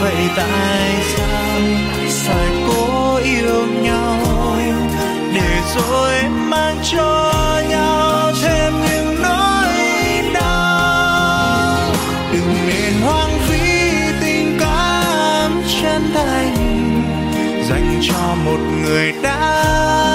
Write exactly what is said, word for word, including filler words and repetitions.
vậy tại sao phải cố yêu nhau để rồi mang cho nhau thêm những nỗi đau. Đừng nên hoang phí tình cảm chân thành dành cho một người đã